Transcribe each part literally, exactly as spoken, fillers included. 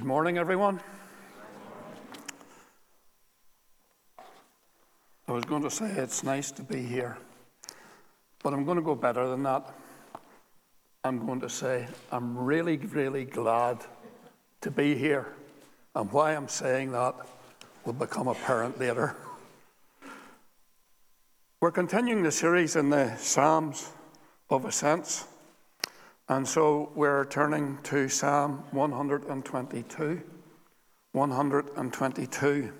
Good morning, everyone. I was going to say it's nice to be here, but I'm going to go better than that. I'm going to say I'm really, really glad to be here, and why I'm saying that will become apparent later. We're continuing the series in the Psalms of Ascents, and so we're turning to Psalm one twenty-two. one twenty-two.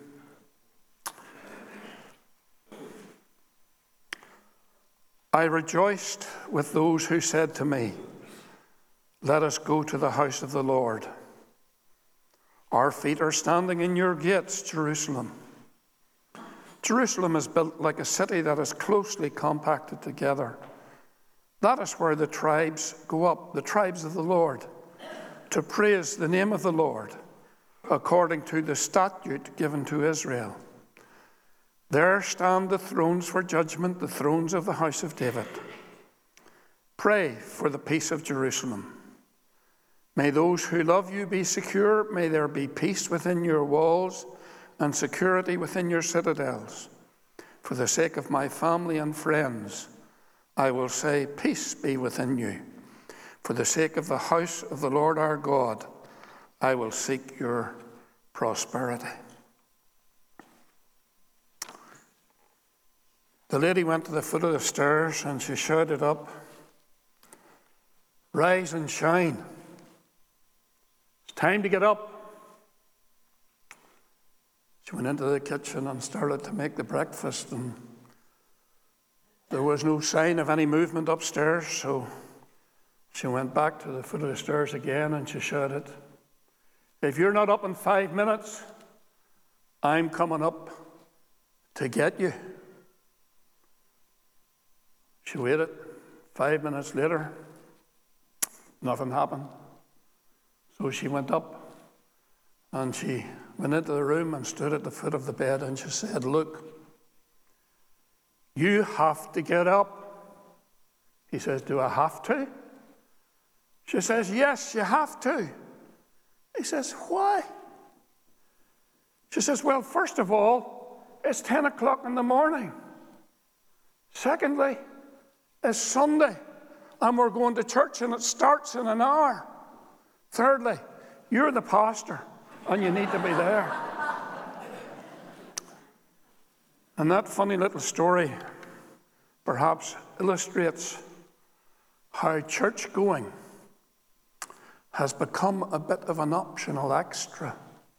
I rejoiced with those who said to me, "Let us go to the house of the Lord." Our feet are standing in your gates, Jerusalem. Jerusalem is built like a city that is closely compacted together. That is where the tribes go up, the tribes of the Lord, to praise the name of the Lord, according to the statute given to Israel. There stand the thrones for judgment, the thrones of the house of David. Pray for the peace of Jerusalem. May those who love you be secure. May there be peace within your walls and security within your citadels. For the sake of my family and friends, I will say, peace be within you. For the sake of the house of the Lord our God, I will seek your prosperity. The lady went to the foot of the stairs and she shouted up, "Rise and shine. It's time to get up." She went into the kitchen and started to make the breakfast, and there was no sign of any movement upstairs, so she went back to the foot of the stairs again and she shouted, "If you're not up in five minutes, I'm coming up to get you." She waited. Five minutes later, nothing happened. So she went up and she went into the room and stood at the foot of the bed and she said, "Look, you have to get up." He says, "Do I have to?" She says, "Yes, you have to." He says, "Why?" She says, "Well, first of all, it's ten o'clock in the morning. Secondly, it's Sunday, and we're going to church, and it starts in an hour. Thirdly, you're the pastor, and you need to be there." And that funny little story perhaps illustrates how church going has become a bit of an optional extra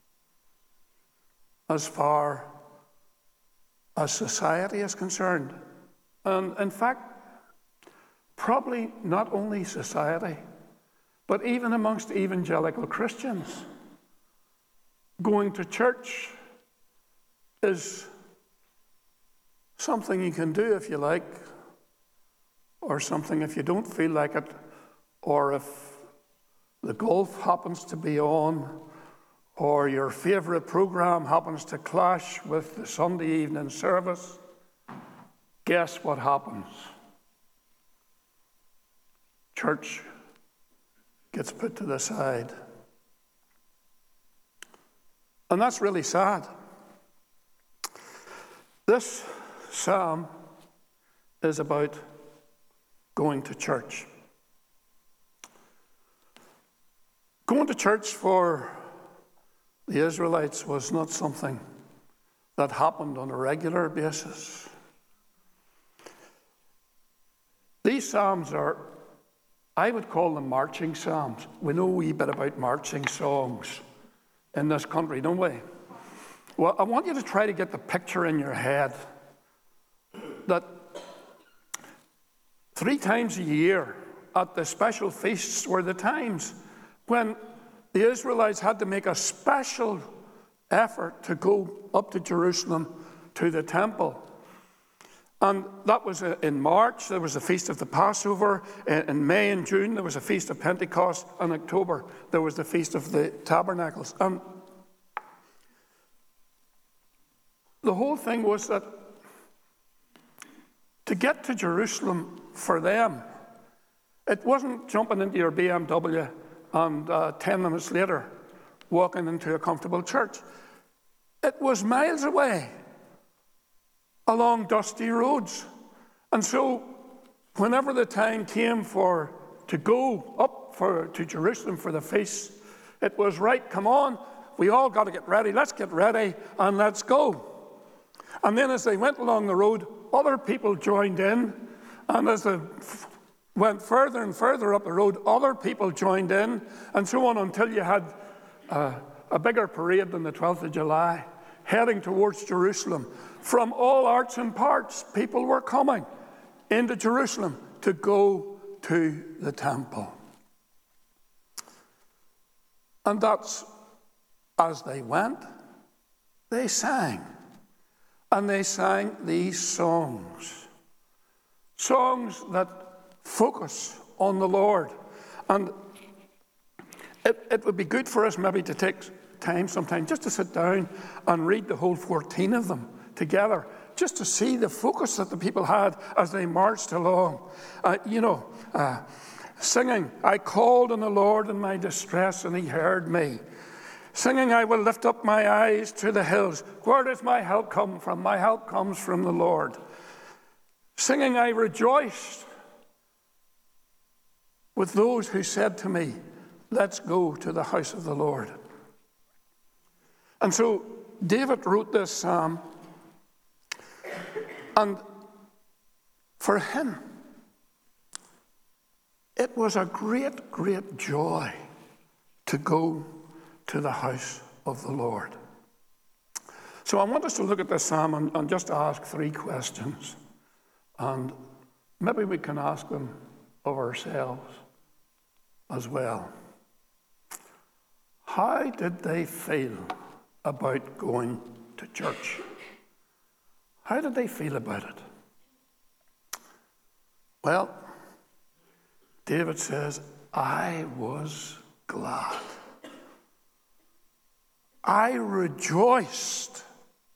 as far as society is concerned. And in fact, probably not only society, but even amongst evangelical Christians, going to church is something you can do if you like, or something if you don't feel like it, or if the golf happens to be on, or your favourite program happens to clash with the Sunday evening service. Guess what happens? Church gets put to the side. And that's really sad. This psalm is about going to church. Going to church for the Israelites was not something that happened on a regular basis. These psalms are, I would call them marching psalms. We know a wee bit about marching songs in this country, don't we? Well, I want you to try to get the picture in your head that three times a year at the special feasts were the times when the Israelites had to make a special effort to go up to Jerusalem to the temple. And that was in March. There was a feast of the Passover. In May and June, there was a feast of Pentecost. In October, there was the feast of the Tabernacles. And the whole thing was that to get to Jerusalem for them, it wasn't jumping into your B M W and uh, ten minutes later walking into a comfortable church. It was miles away, along dusty roads. And so, whenever the time came for to go up for to Jerusalem for the feast, it was right, come on, we all got to get ready. Let's get ready and let's go. And then as they went along the road, other people joined in. And as they went further and further up the road, other people joined in. And so on until you had uh, a bigger parade than the twelfth of July, heading towards Jerusalem. From all arts and parts, people were coming into Jerusalem to go to the temple. And that's, as they went, they sang. And they sang these songs. Songs that focus on the Lord. And it, it would be good for us maybe to take time sometime just to sit down and read the whole fourteen of them together, just to see the focus that the people had as they marched along. Uh, you know, uh, singing, I called on the Lord in my distress and he heard me. Singing, I will lift up my eyes to the hills. Where does my help come from? My help comes from the Lord. Singing, I rejoiced with those who said to me, let's go to the house of the Lord. And so David wrote this psalm, and for him, it was a great, great joy to go to the house of the Lord. So I want us to look at this psalm and, and just ask three questions. And maybe we can ask them of ourselves as well. How did they feel about going to church? How did they feel about it? Well, David says, I was glad. I rejoiced.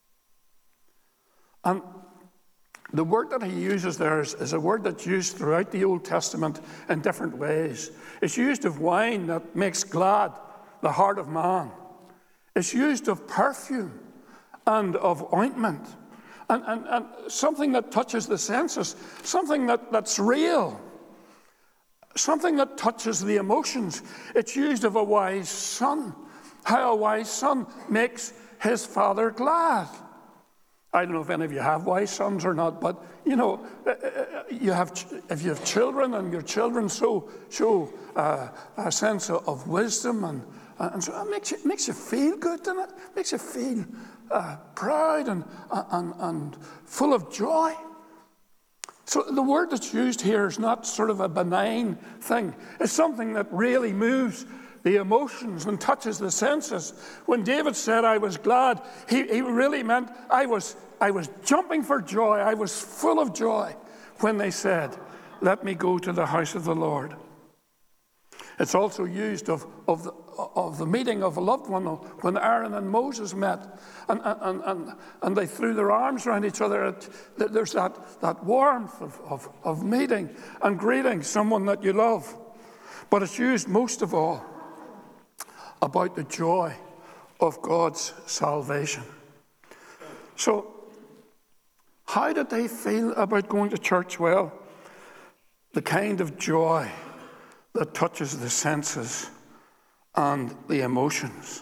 And the word that he uses there is, is a word that's used throughout the Old Testament in different ways. It's used of wine that makes glad the heart of man. It's used of perfume and of ointment. And, and, and something that touches the senses, something that, that's real, something that touches the emotions. It's used of a wise son, how a wise son makes his father glad. I don't know if any of you have wise sons or not, but you know, you have if you have children and your children show show uh, a sense of wisdom, and and so it makes you makes you feel good, doesn't it? Makes you feel uh, proud and and and full of joy. So the word that's used here is not sort of a benign thing. It's something that really moves the emotions and touches the senses. When David said, I was glad, he, he really meant I was, I was jumping for joy. I was full of joy when they said, let me go to the house of the Lord. It's also used of, of, the, of the meeting of a loved one when Aaron and Moses met and, and, and, and they threw their arms around each other. There's that, that warmth of, of, of meeting and greeting someone that you love. But it's used most of all about the joy of God's salvation. So, how did they feel about going to church? Well, the kind of joy that touches the senses and the emotions.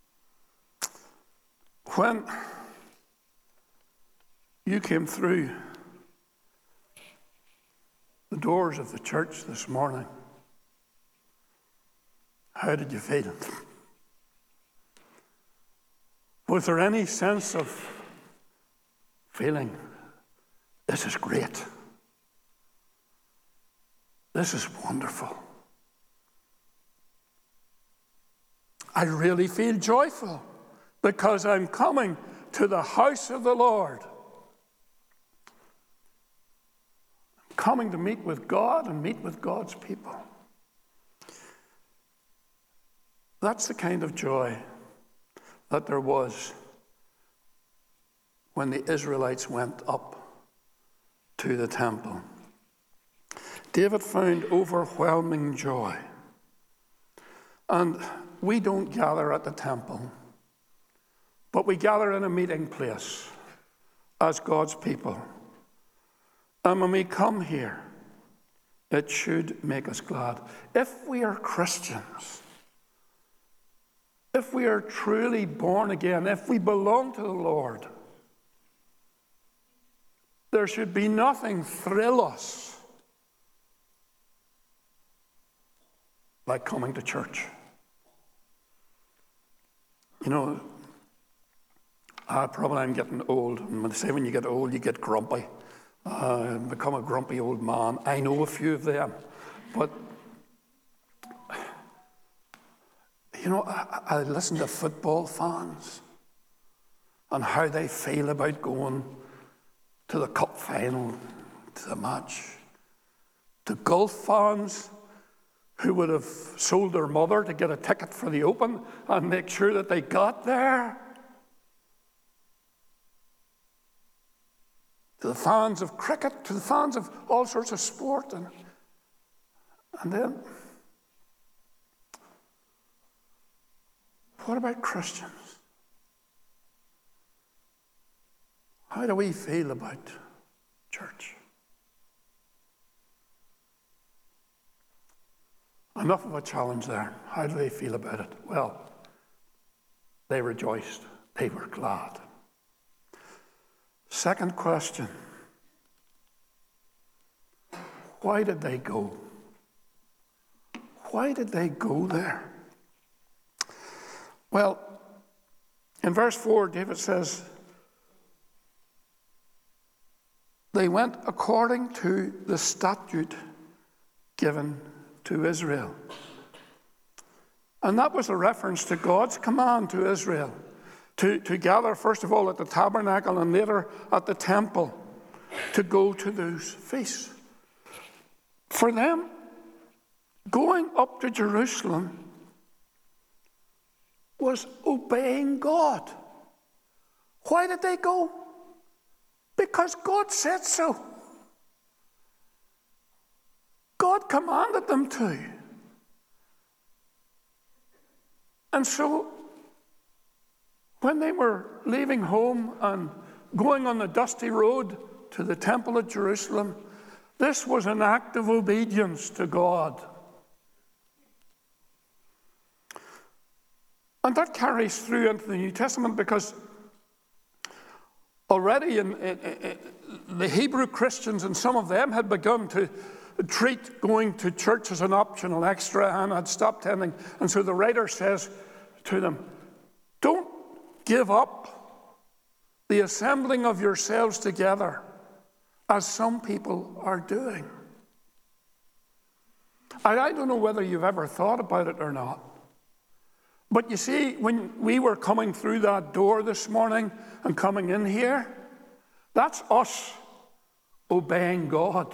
When you came through the doors of the church this morning, how did you feel? Was there any sense of feeling, this is great, this is wonderful, I really feel joyful because I'm coming to the house of the Lord. I'm coming to meet with God and meet with God's people. That's the kind of joy that there was when the Israelites went up to the temple. David found overwhelming joy. And we don't gather at the temple, but we gather in a meeting place as God's people. And when we come here, it should make us glad. If we are Christians, if we are truly born again, if we belong to the Lord, there should be nothing thrill us like coming to church. You know, I probably I'm getting old. And when they say when you get old, you get grumpy. Uh, become a grumpy old man. I know a few of them. But, you know, I, I listen to football fans and how they feel about going to the cup final, to the match. To golf fans who would have sold their mother to get a ticket for the Open and make sure that they got there. To the fans of cricket, to the fans of all sorts of sport. And, and then, what about Christians? How do we feel about church? Enough of a challenge there. How do they feel about it? Well, they rejoiced. They were glad. Second question. Why did they go? Why did they go there? Well, in verse four, David says, they went according to the statute given to Israel. And that was a reference to God's command to Israel to, to gather, first of all, at the tabernacle and later at the temple to go to those feasts. For them, going up to Jerusalem was obeying God. Why did they go? Because God said so. God commanded them to. And so, when they were leaving home and going on the dusty road to the temple at Jerusalem, this was an act of obedience to God. And that carries through into the New Testament because already in, in, in the Hebrew Christians, and some of them had begun to treat going to church as an optional extra and had stopped attending. And so the writer says to them, don't give up the assembling of yourselves together as some people are doing. I, I don't know whether you've ever thought about it or not. But you see, when we were coming through that door this morning and coming in here, that's us obeying God.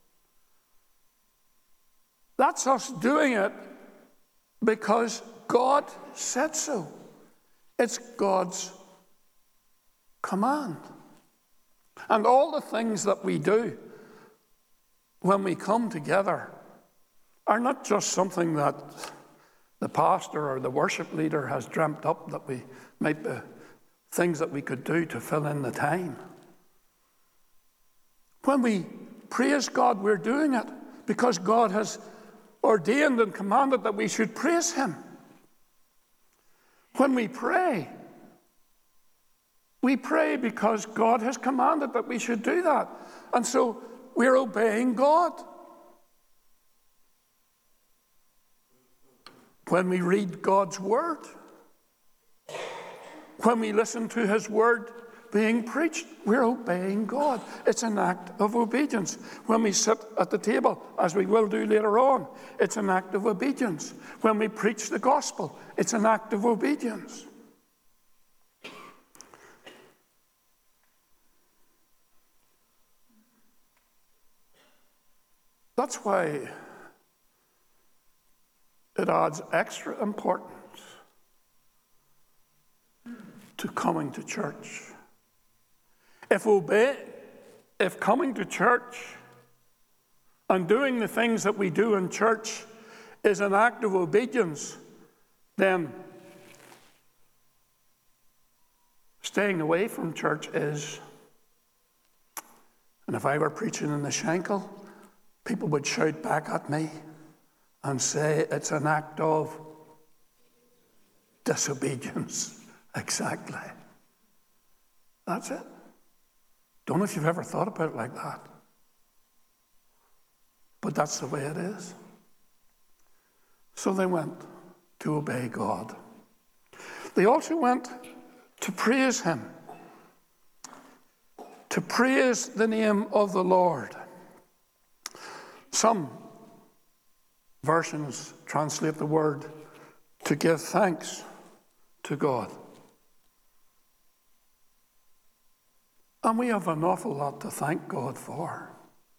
That's us doing it because God said so. It's God's command. And all the things that we do when we come together are not just something that the pastor or the worship leader has dreamt up that we might be things that we could do to fill in the time. When we praise God, we're doing it because God has ordained and commanded that we should praise Him. When we pray, we pray because God has commanded that we should do that. And so we're obeying God. When we read God's Word, when we listen to His Word being preached, we're obeying God. It's an act of obedience. When we sit at the table, as we will do later on, it's an act of obedience. When we preach the gospel, it's an act of obedience. That's why it adds extra importance to coming to church. If obey, if coming to church and doing the things that we do in church is an act of obedience, then staying away from church is, and if I were preaching in the Schenkel, people would shout back at me and say it's an act of disobedience. Exactly. That's it. Don't know if you've ever thought about it like that. But that's the way it is. So they went to obey God. They also went to praise him, to praise the name of the Lord. Some versions translate the word to give thanks to God. And we have an awful lot to thank God for.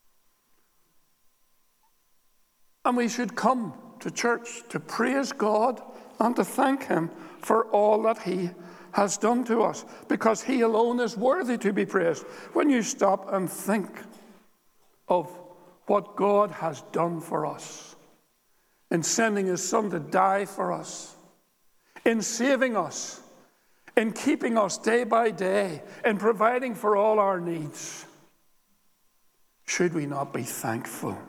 And we should come to church to praise God and to thank him for all that he has done to us, because he alone is worthy to be praised. When you stop and think of what God has done for us, in sending his Son to die for us, in saving us, in keeping us day by day, in providing for all our needs, should we not be thankful?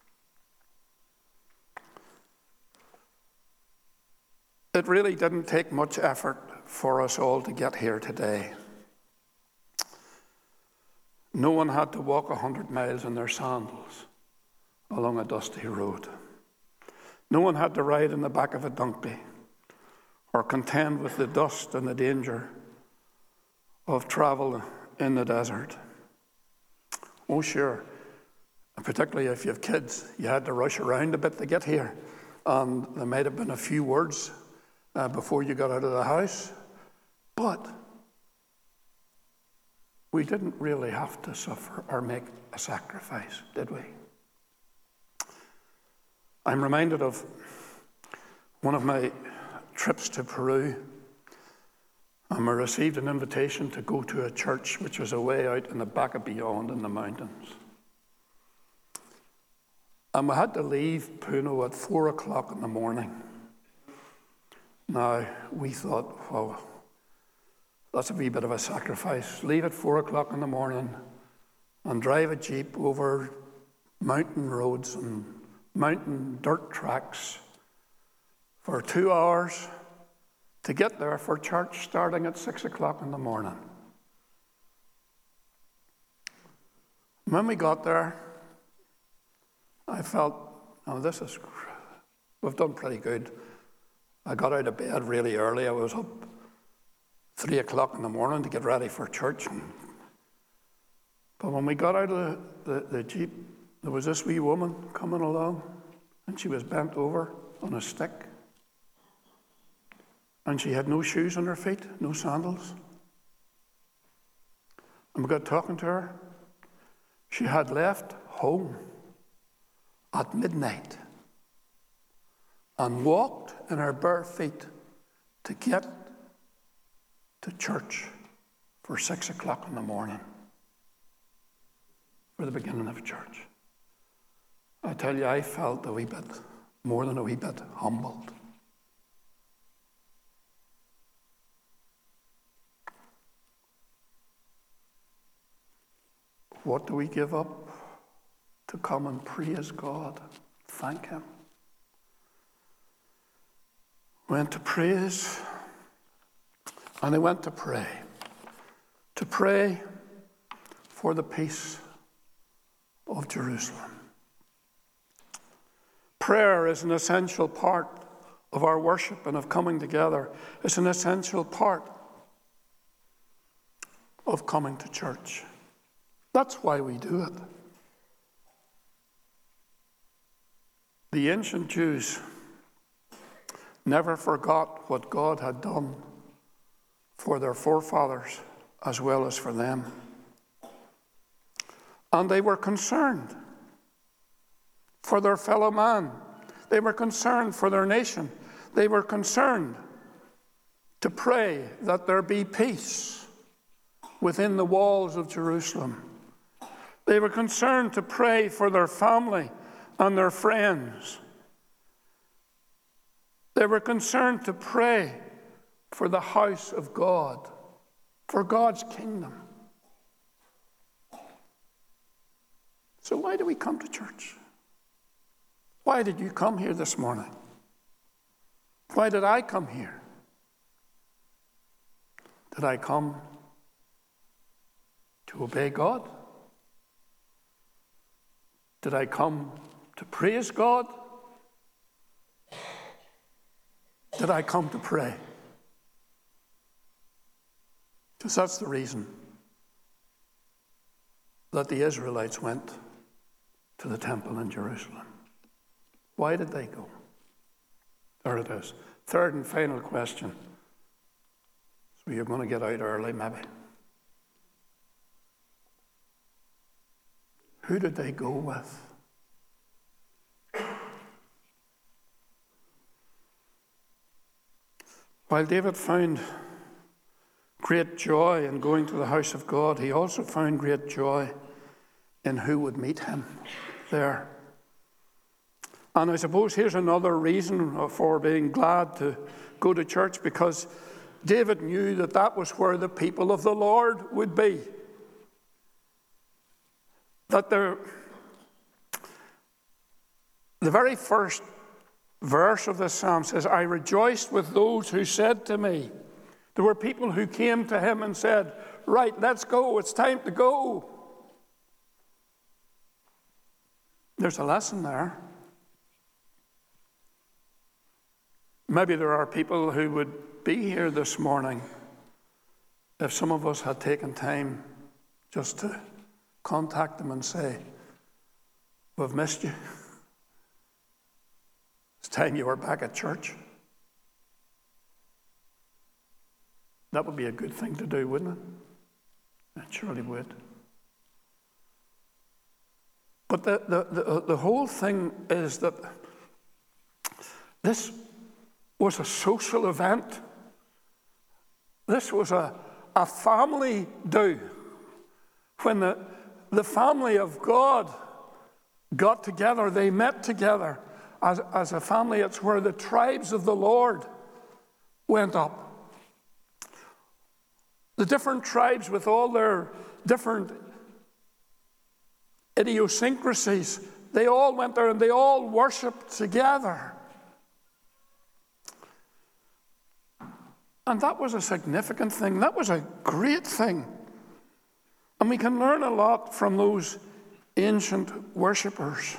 It really didn't take much effort for us all to get here today. No one had to walk a hundred miles in their sandals along a dusty road. No one had to ride in the back of a donkey or contend with the dust and the danger of travel in the desert. Oh, sure. And particularly if you have kids, you had to rush around a bit to get here. And there might have been a few words uh, before you got out of the house. But we didn't really have to suffer or make a sacrifice, did we? I'm reminded of one of my trips to Peru. And I received an invitation to go to a church which was away out in the back of beyond in the mountains. And we had to leave Puno at four o'clock in the morning. Now, we thought, well, that's a wee bit of a sacrifice. Leave at four o'clock in the morning and drive a jeep over mountain roads and mountain dirt tracks for two hours to get there for church starting at six o'clock in the morning. When we got there, I felt, oh, this is, we've done pretty good. I got out of bed really early. I was up three o'clock in the morning to get ready for church. But when we got out of the, the, the jeep, there was this wee woman coming along, and she was bent over on a stick. And she had no shoes on her feet, no sandals. And we got talking to her. She had left home at midnight and walked in her bare feet to get to church for six o'clock in the morning for the beginning of church. I tell you, I felt a wee bit, more than a wee bit, humbled. What do we give up to come and praise God, thank him? Went to praise, and they went to pray. To pray for the peace of Jerusalem. Prayer is an essential part of our worship and of coming together. It's an essential part of coming to church. That's why we do it. The ancient Jews never forgot what God had done for their forefathers as well as for them. And they were concerned for their fellow man. They were concerned for their nation. They were concerned to pray that there be peace within the walls of Jerusalem. They were concerned to pray for their family and their friends. They They were concerned to pray for the house of God, for God's kingdom. So why do we come to church? Why did you come here this morning? Why did I come here? Did I come to obey God? Did I come to praise God? Did I come to pray? Because that's the reason that the Israelites went to the temple in Jerusalem. Why did they go? There it is. Third and final question. So you're going to get out early, maybe. Who did they go with? While David found great joy in going to the house of God, he also found great joy in who would meet him there. And I suppose here's another reason for being glad to go to church, because David knew that that was where the people of the Lord would be. That the, the very first verse of this psalm says, I rejoiced with those who said to me. There were people who came to him and said, right, let's go, it's time to go. There's a lesson there. Maybe there are people who would be here this morning if some of us had taken time just to contact them and say, we've missed you. It's time you were back at church. That would be a good thing to do, wouldn't it? It surely would. But the, the, the, the whole thing is that this was a social event. This was a, a family do. When the, the family of God got together, they met together as, as a family. It's where the tribes of the Lord went up. The different tribes with all their different idiosyncrasies, they all went there and they all worshipped together. And that was a significant thing. That was a great thing. And we can learn a lot from those ancient worshippers.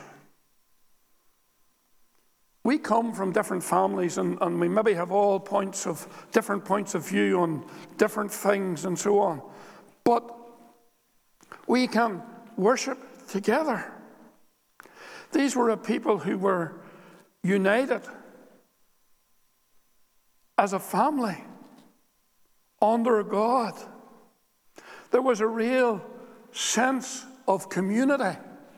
We come from different families, and, and we maybe have all points of different points of view on different things and so on. But we can worship together. These were a people who were united as a family under God. There was a real sense of community.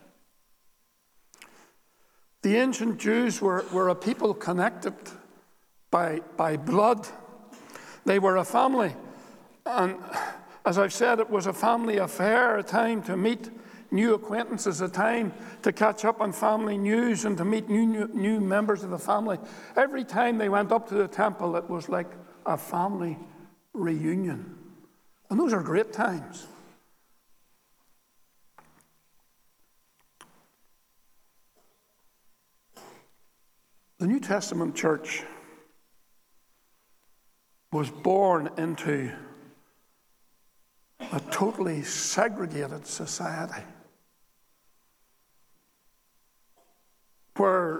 The ancient Jews were, were a people connected by, by blood. They were a family. And as I've said, it was a family affair, a time to meet new acquaintances, a time to catch up on family news and to meet new, new, new members of the family. Every time they went up to the temple, it was like a family reunion. And those are great times. The New Testament church was born into a totally segregated society where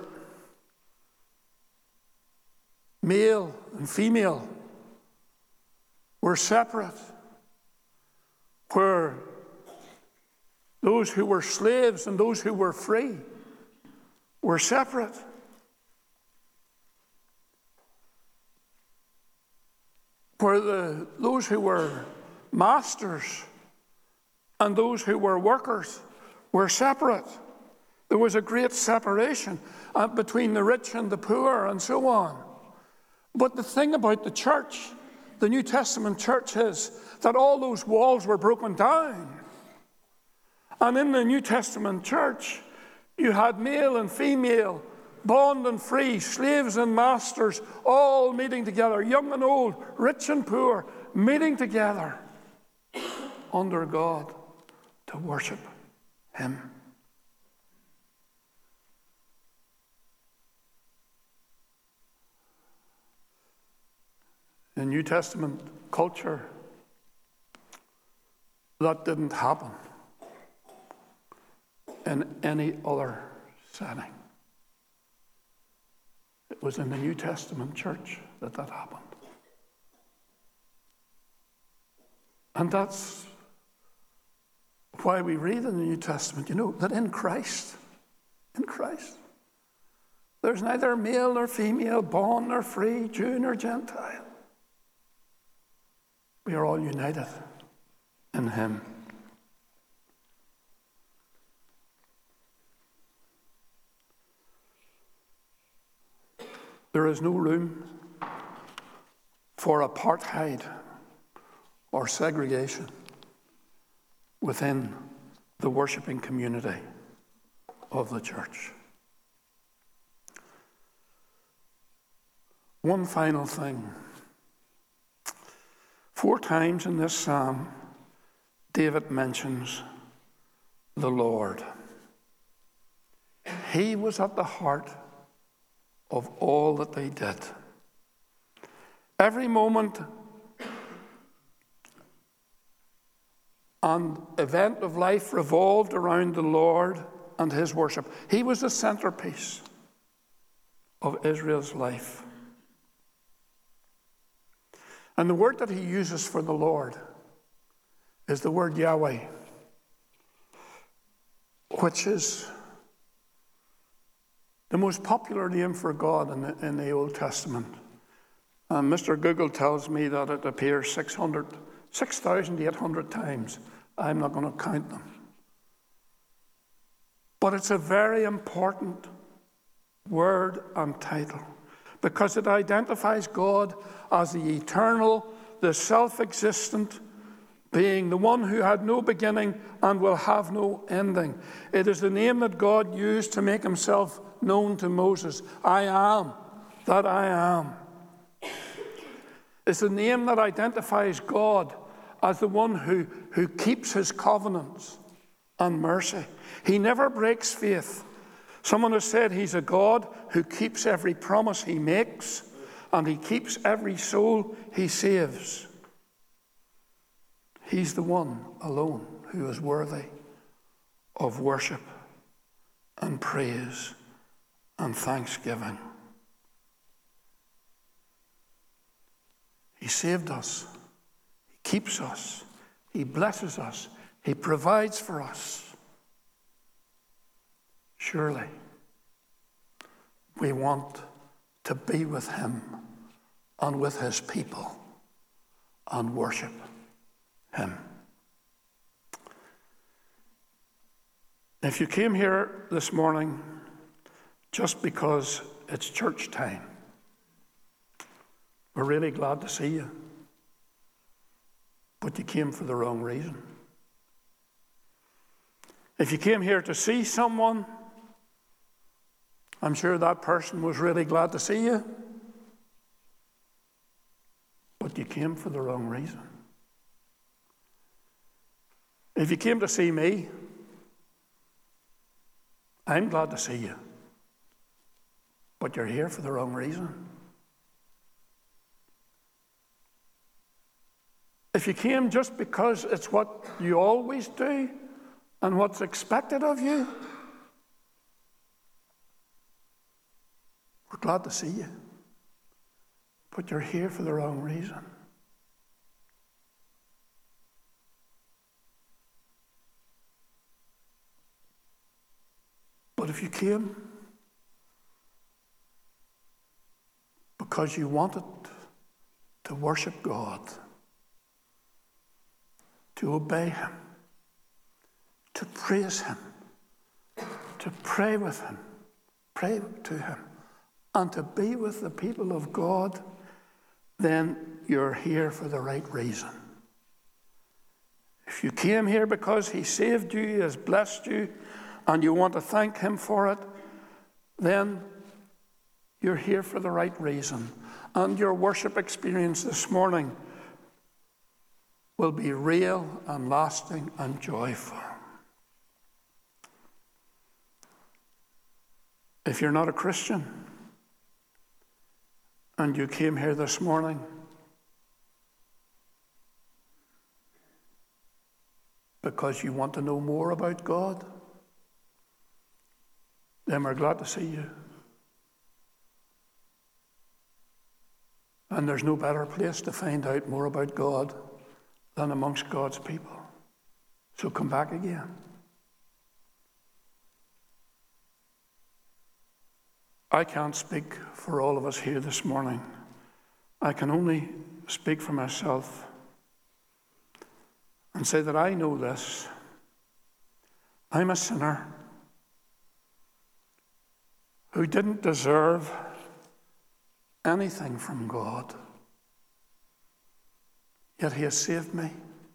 male and female were separate, where those who were slaves and those who were free were separate. Where the, those who were masters and those who were workers were separate. There was a great separation uh, between the rich and the poor and so on. But the thing about the church, the New Testament church, is that all those walls were broken down. And in the New Testament church, you had male and female bond and free, slaves and masters, all meeting together, young and old, rich and poor, meeting together under God to worship him. In New Testament culture, that didn't happen in any other setting. It was in the New Testament church that that happened. And that's why we read in the New Testament, you know, that in Christ, in Christ, there's neither male nor female, bond nor free, Jew nor Gentile. We are all united in him. There is no room for apartheid or segregation within the worshiping community of the church. One final thing. Four times in this psalm, David mentions the Lord. He was at the heart of all that they did. Every moment and event of life revolved around the Lord and his worship. He was the centerpiece of Israel's life. And the word that he uses for the Lord is the word Yahweh, which is the most popular name for God in the, in the Old Testament. And Mister Google tells me that it appears six thousand eight hundred times. I'm not going to count them. But it's a very important word and title because it identifies God as the eternal, the self-existent being, the one who had no beginning and will have no ending. It is the name that God used to make himself known to Moses. I am that I am. It's the name that identifies God as the one who, who keeps his covenants and mercy. He never breaks faith. Someone has said he's a God who keeps every promise he makes, and he keeps every soul he saves. He's the one alone who is worthy of worship and praise and thanksgiving. He saved us. He keeps us. He blesses us. He provides for us. Surely, we want to be with him and with his people and worship him. If you came here this morning just because it's church time, we're really glad to see you. But you came for the wrong reason. If you came here to see someone, I'm sure that person was really glad to see you. But you came for the wrong reason. If you came to see me, I'm glad to see you. But you're here for the wrong reason. If you came just because it's what you always do and what's expected of you, we're glad to see you. But you're here for the wrong reason. But if you came because you wanted to worship God, to obey him, to praise him, to pray with him, pray to him, and to be with the people of God, then you're here for the right reason. If you came here because he saved you, he has blessed you, and you want to thank him for it, then You're here for the right reason. And your worship experience this morning will be real and lasting and joyful. If you're not a Christian and you came here this morning because you want to know more about God, then we're glad to see you. And there's no better place to find out more about God than amongst God's people. So come back again. I can't speak for all of us here this morning. I can only speak for myself and say that I know this. I'm a sinner who didn't deserve anything from God. Yet he has saved me.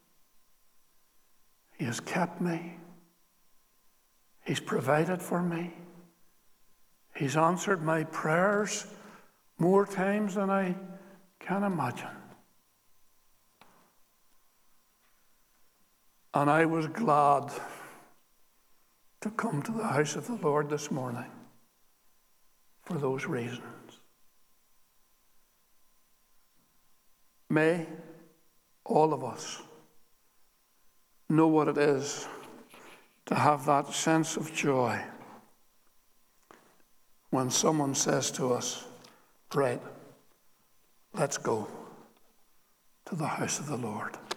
He has kept me. He's provided for me. He's answered my prayers more times than I can imagine. And I was glad to come to the house of the Lord this morning for those reasons. May all of us know what it is to have that sense of joy when someone says to us, right, let's go to the house of the Lord.